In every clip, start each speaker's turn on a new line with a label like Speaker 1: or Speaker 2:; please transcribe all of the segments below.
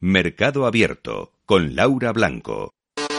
Speaker 1: Mercado Abierto, con Laura Blanco.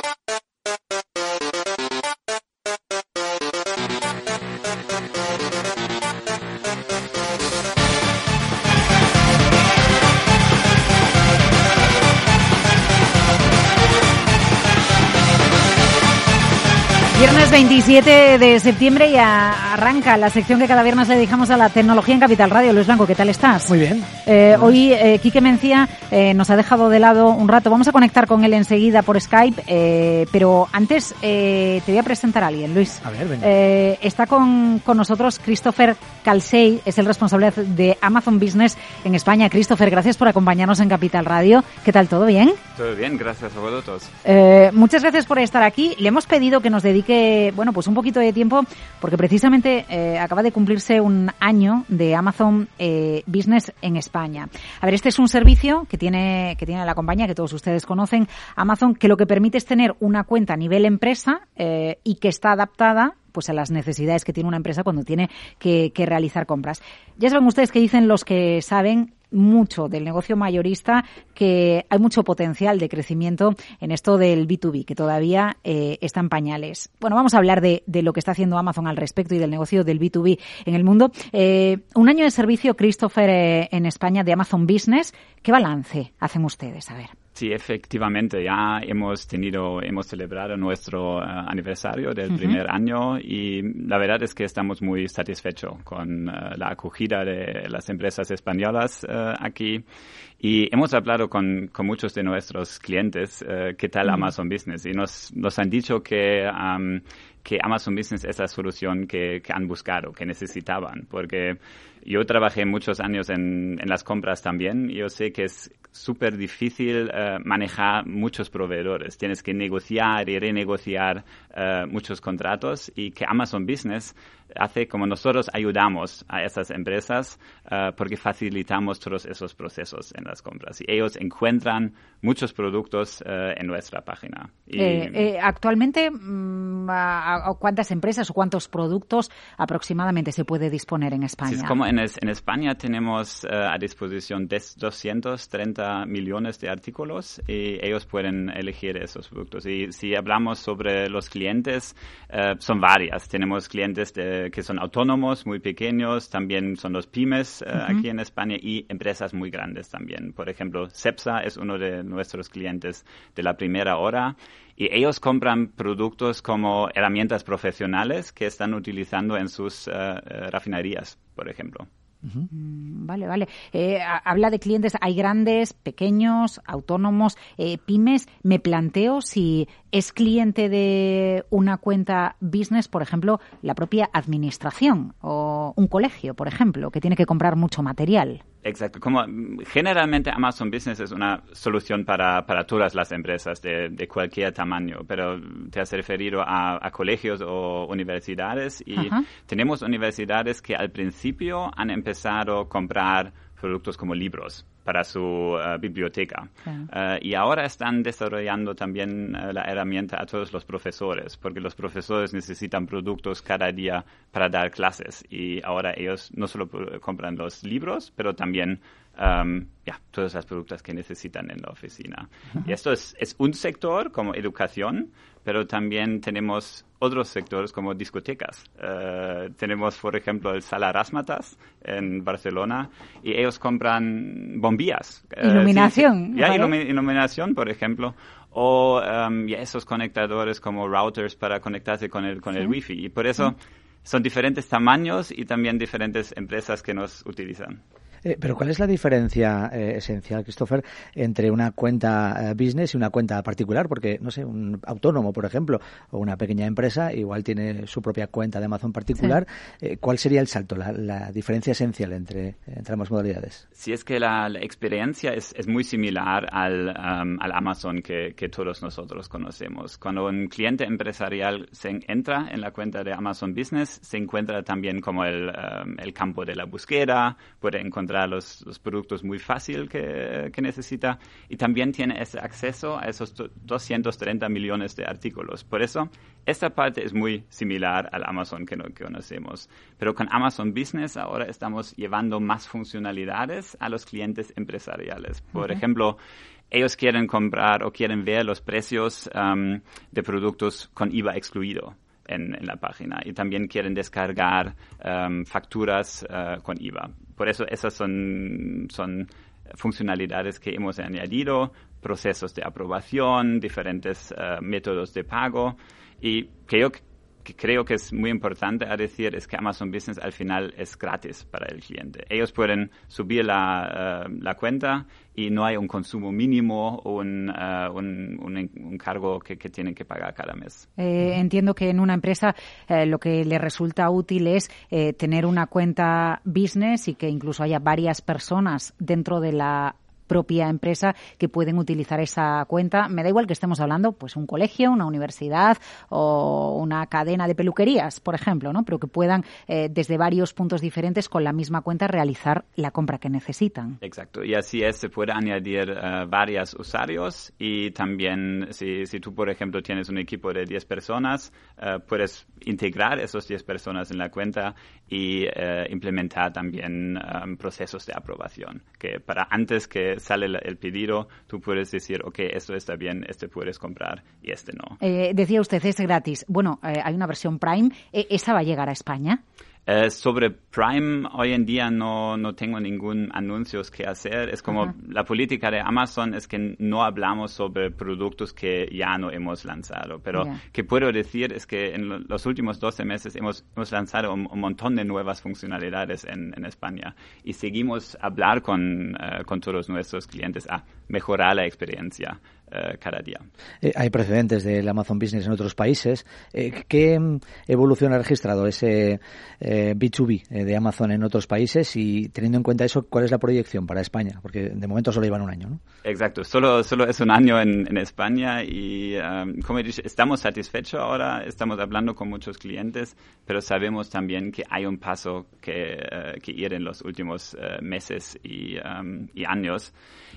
Speaker 2: Viernes 27 de septiembre y arranca la sección que cada viernes le dedicamos a la tecnología en Capital Radio. Luis Blanco, ¿qué tal estás?
Speaker 3: Muy bien.
Speaker 2: Hoy Quique Mencía nos ha dejado de lado un rato. Vamos a conectar con él enseguida por Skype, pero antes te voy a presentar a alguien, Luis.
Speaker 3: A ver, venga.
Speaker 2: Está con nosotros Christopher Calsey, es el responsable de Amazon Business en España. Christopher, gracias por acompañarnos en Capital Radio. ¿Qué tal? ¿Todo bien?
Speaker 4: Todo bien, gracias a vosotros.
Speaker 2: Muchas gracias por estar aquí. Le hemos pedido que nos dedique pues un poquito de tiempo, porque precisamente acaba de cumplirse un año de Amazon Business en España. A ver, este es un servicio que tiene la compañía, que todos ustedes conocen, Amazon, que lo que permite es tener una cuenta a nivel empresa y que está adaptada pues a las necesidades que tiene una empresa cuando tiene que realizar compras. Ya saben ustedes que dicen los que saben mucho del negocio mayorista que hay mucho potencial de crecimiento en esto del B2B, que todavía está en pañales. Bueno, vamos a hablar de lo que está haciendo Amazon al respecto y del negocio del B2B en el mundo. Un año de servicio, Christopher, en España de Amazon Business. ¿Qué balance hacen ustedes? A ver.
Speaker 4: Sí, efectivamente, ya hemos celebrado nuestro aniversario del primer año y la verdad es que estamos muy satisfechos con la acogida de las empresas españolas aquí. Y hemos hablado con muchos de nuestros clientes qué tal Amazon Business y nos han dicho que Amazon Business es la solución que han buscado, que necesitaban, porque yo trabajé muchos años en las compras también y yo sé que es súper difícil manejar muchos proveedores. Tienes que negociar y renegociar muchos contratos y que Amazon Business hace como nosotros ayudamos a esas empresas porque facilitamos todos esos procesos en las compras y ellos encuentran muchos productos en nuestra página.
Speaker 2: Actualmente, ¿a cuántas empresas o cuántos productos aproximadamente se puede disponer en España?
Speaker 4: Sí, es como en España tenemos a disposición 230 millones de artículos y ellos pueden elegir esos productos. Y si hablamos sobre los clientes, son varias. Tenemos clientes que son autónomos, muy pequeños, también son los pymes aquí en España y empresas muy grandes también. Por ejemplo, Cepsa es uno de nuestros clientes de la primera hora y ellos compran productos como herramientas profesionales que están utilizando en sus refinerías, por ejemplo.
Speaker 2: Vale. Habla de clientes, hay grandes, pequeños, autónomos, pymes. Me planteo si es cliente de una cuenta business, por ejemplo, la propia administración o un colegio, por ejemplo, que tiene que comprar mucho material.
Speaker 4: Exacto. Como generalmente Amazon Business es una solución para todas las empresas de cualquier tamaño, pero te has referido a colegios o universidades y tenemos universidades que al principio han empezado a comprar productos como libros para su biblioteca. Y ahora están desarrollando también la herramienta a todos los profesores, porque los profesores necesitan productos cada día para dar clases. Y ahora ellos no solo compran los libros, pero también todos los productos que necesitan en la oficina. Y esto es un sector como educación, pero también tenemos otros sectores como discotecas. Tenemos, por ejemplo, el Sala Rasmatas en Barcelona y ellos compran bombillas.
Speaker 2: Iluminación.
Speaker 4: Iluminación, por ejemplo. O esos conectadores como routers para conectarse con el Wi-Fi. Y por eso son diferentes tamaños y también diferentes empresas que nos utilizan.
Speaker 3: Pero ¿cuál es la diferencia esencial, Christopher, entre una cuenta business y una cuenta particular? Porque, no sé, un autónomo, por ejemplo, o una pequeña empresa, igual tiene su propia cuenta de Amazon particular. Sí. ¿Cuál sería el salto, la diferencia esencial entre ambas modalidades?
Speaker 4: Sí, es que la experiencia es muy similar al Amazon que todos nosotros conocemos. Cuando un cliente empresarial entra en la cuenta de Amazon Business, se encuentra también como el campo de la búsqueda, puede encontrar comprar los productos muy fácil que necesita, y también tiene ese acceso a esos 230 millones de artículos. Por eso, esta parte es muy similar al Amazon que conocemos. Pero con Amazon Business ahora estamos llevando más funcionalidades a los clientes empresariales. Por ejemplo, ellos quieren comprar o quieren ver los precios de productos con IVA excluido en la página, y también quieren descargar facturas con IVA. Por eso esas son funcionalidades que hemos añadido, procesos de aprobación, diferentes métodos de pago, y creo que es muy importante a decir es que Amazon Business al final es gratis para el cliente. Ellos pueden subir la cuenta y no hay un consumo mínimo o un cargo que tienen que pagar cada mes.
Speaker 2: Entiendo que en una empresa lo que le resulta útil es tener una cuenta business y que incluso haya varias personas dentro de la propia empresa que pueden utilizar esa cuenta. Me da igual que estemos hablando, pues, un colegio, una universidad o una cadena de peluquerías, por ejemplo, ¿no? Pero que puedan desde varios puntos diferentes con la misma cuenta realizar la compra que necesitan.
Speaker 4: Exacto. Y así se puede añadir varios usuarios, y también si tú, por ejemplo, tienes un equipo de 10 personas, puedes integrar esos 10 personas en la cuenta y implementar también procesos de aprobación, que para antes que sale el pedido, tú puedes decir, ok, esto está bien, este puedes comprar y este no.
Speaker 2: Decía usted, es gratis. Bueno, hay una versión Prime. ¿Esa va a llegar a España?
Speaker 4: Sobre Prime, hoy en día no tengo ningún anuncio que hacer. Es como la política de Amazon es que no hablamos sobre productos que ya no hemos lanzado. Pero que puedo decir es que en los últimos 12 meses hemos lanzado un montón de nuevas funcionalidades en España. Y seguimos a hablar con todos nuestros clientes a mejorar la experiencia cada día.
Speaker 3: Hay precedentes del Amazon Business en otros países. ¿Qué evolución ha registrado ese B2B de Amazon en otros países? Y teniendo en cuenta eso, ¿cuál es la proyección para España? Porque de momento solo llevan un año, ¿no?
Speaker 4: Exacto, solo es un año en España, y como he dicho, estamos satisfechos ahora, estamos hablando con muchos clientes, pero sabemos también que hay un paso que ir en los últimos meses y años,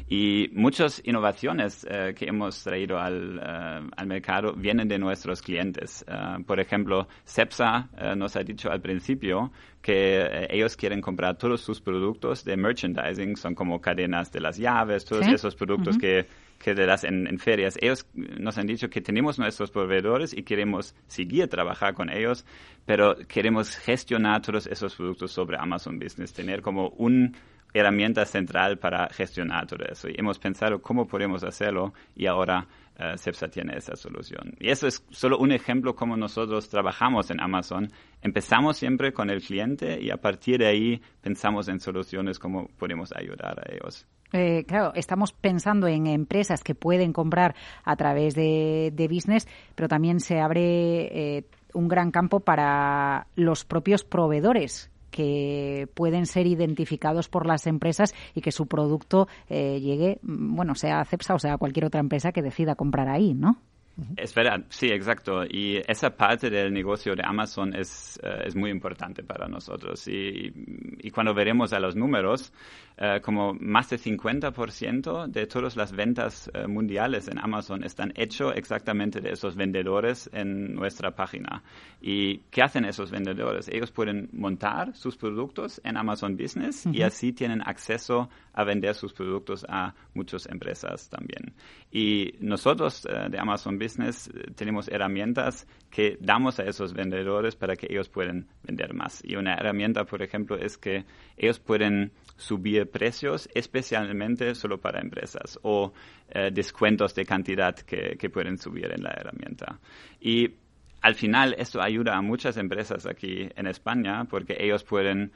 Speaker 4: y muchas innovaciones que hemos traído al mercado vienen de nuestros clientes. Por ejemplo, Cepsa nos ha dicho al principio que ellos quieren comprar todos sus productos de merchandising, son como cadenas de las llaves, todos esos productos que te das en ferias. Ellos nos han dicho que tenemos nuestros proveedores y queremos seguir trabajar con ellos, pero queremos gestionar todos esos productos sobre Amazon Business, tener como una herramienta central para gestionar todo eso. Y hemos pensado cómo podemos hacerlo, y ahora Cepsa tiene esa solución. Y eso es solo un ejemplo cómo nosotros trabajamos en Amazon. Empezamos siempre con el cliente y a partir de ahí pensamos en soluciones cómo podemos ayudar a ellos.
Speaker 2: Claro, estamos pensando en empresas que pueden comprar a través de business, pero también se abre un gran campo para los propios proveedores, que pueden ser identificados por las empresas y que su producto llegue, bueno, sea Cepsa o sea cualquier otra empresa que decida comprar ahí, ¿no?
Speaker 4: Es verdad, sí, exacto. Y esa parte del negocio de Amazon es muy importante para nosotros. Y cuando veremos a los números, como más de 50% de todas las ventas mundiales en Amazon están hechos exactamente de esos vendedores en nuestra página. ¿Y qué hacen esos vendedores? Ellos pueden montar sus productos en Amazon Business y así tienen acceso a vender sus productos a muchas empresas también. Y nosotros de Amazon Business tenemos herramientas que damos a esos vendedores para que ellos puedan vender más. Y una herramienta, por ejemplo, es que ellos pueden subir precios especialmente solo para empresas o descuentos de cantidad que pueden subir en la herramienta. Y al final, esto ayuda a muchas empresas aquí en España porque ellos pueden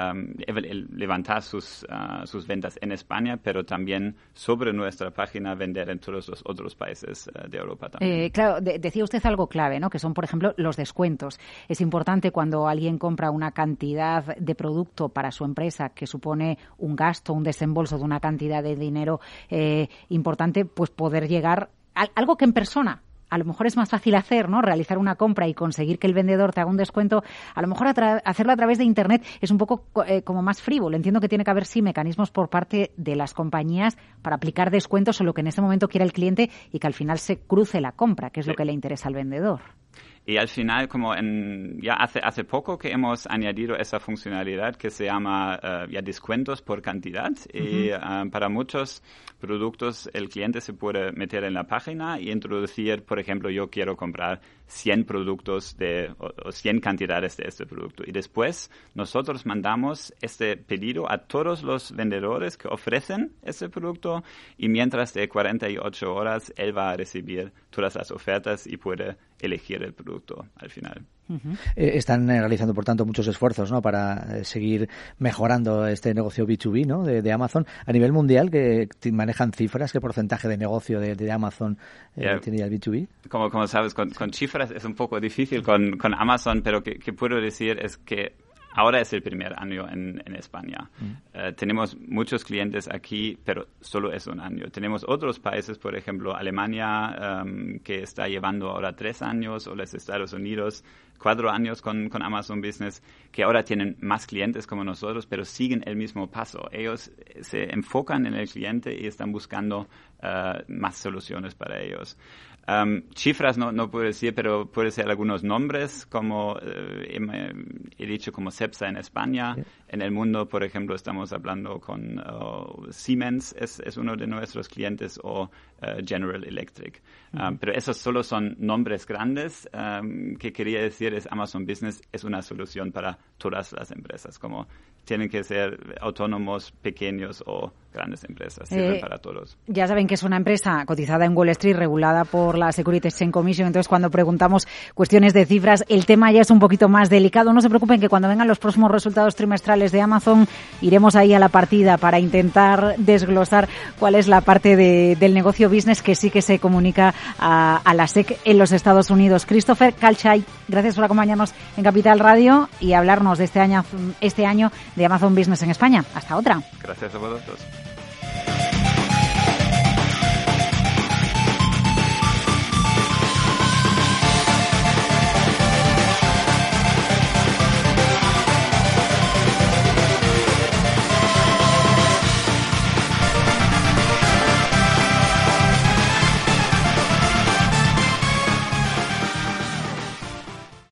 Speaker 4: levantar sus ventas en España, pero también sobre nuestra página vender en todos los otros países de Europa también.
Speaker 2: Claro, decía usted algo clave, ¿no? Que son, por ejemplo, los descuentos. Es importante cuando alguien compra una cantidad de producto para su empresa que supone un gasto, un desembolso de una cantidad de dinero importante, pues poder llegar a algo que en persona a lo mejor es más fácil hacer, ¿no? Realizar una compra y conseguir que el vendedor te haga un descuento. A lo mejor hacerlo a través de Internet es un poco como más frívolo. Entiendo que tiene que haber, sí, mecanismos por parte de las compañías para aplicar descuentos o lo que en ese momento quiera el cliente y que al final se cruce la compra, que es lo que le interesa al vendedor.
Speaker 4: Y al final, como ya hace poco que hemos añadido esa funcionalidad que se llama descuentos por cantidad. Uh-huh. Y para muchos productos el cliente se puede meter en la página y introducir, por ejemplo, yo quiero comprar 100 productos o 100 cantidades de este producto. Y después nosotros mandamos este pedido a todos los vendedores que ofrecen ese producto y mientras de 48 horas él va a recibir todas las ofertas y puede elegir el producto al final.
Speaker 3: Uh-huh. Están realizando, por tanto, muchos esfuerzos, ¿no?, para seguir mejorando este negocio B2B, ¿no?, de Amazon. A nivel mundial, que manejan cifras, ¿qué porcentaje de negocio de Amazon tiene ya el B2B?
Speaker 4: Como sabes, con cifras es un poco difícil con Amazon, pero que puedo decir es que ahora es el primer año en España. Tenemos muchos clientes aquí, pero solo es un año. Tenemos otros países, por ejemplo, Alemania, que está llevando ahora 3 años, o los Estados Unidos 4 años con Amazon Business, que ahora tienen más clientes como nosotros, pero siguen el mismo paso. Ellos se enfocan en el cliente y están buscando más soluciones para ellos. Cifras no puedo decir, pero puede ser algunos nombres, como he dicho, como Cepsa en España. Sí. En el mundo, por ejemplo, estamos hablando con Siemens, es uno de nuestros clientes, o General Electric. Pero esos solo son nombres grandes. Que quería decir es Amazon Business es una solución para todas las empresas, como tienen que ser autónomos, pequeños o grandes empresas, sirven para todos.
Speaker 2: Ya saben que es una empresa cotizada en Wall Street, regulada por la Securities and Commission, entonces cuando preguntamos cuestiones de cifras, el tema ya es un poquito más delicado. No se preocupen que cuando vengan los próximos resultados trimestrales de Amazon, iremos ahí a la partida para intentar desglosar cuál es la parte del negocio business que sí que se comunica a la SEC en los Estados Unidos. Christopher Calchay, gracias por acompañarnos en Capital Radio y hablarnos de este año de Amazon Business en España. Hasta otra.
Speaker 4: Gracias a vosotros.